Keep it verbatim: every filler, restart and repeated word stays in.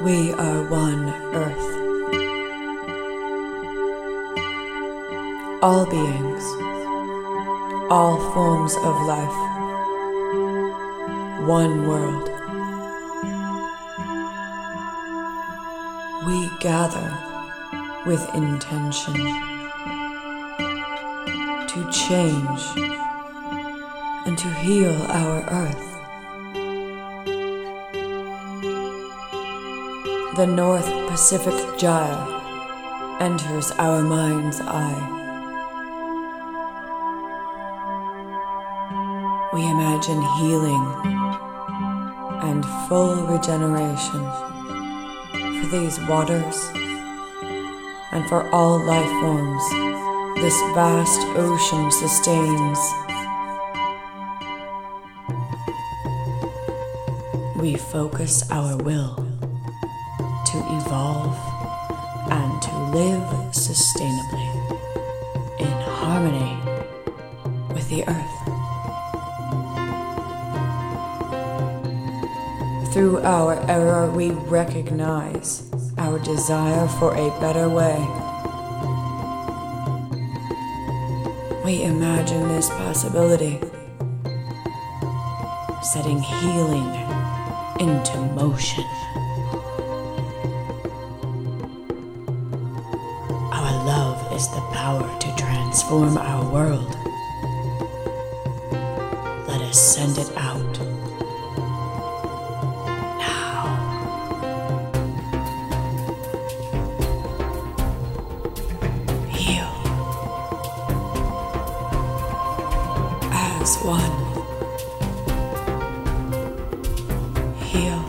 We are one Earth. All beings, all forms of life, one world. We gather with intention to change and to heal our Earth. The North Pacific Gyre enters our mind's eye. We imagine healing and full regeneration for these waters and for all life forms this vast ocean sustains. We focus our will to evolve and to live sustainably in harmony with the Earth. Through our error, we recognize our desire for a better way. We imagine this possibility, setting healing into motion. Our love is the power to transform our world. Let us send it out. As one. Heal.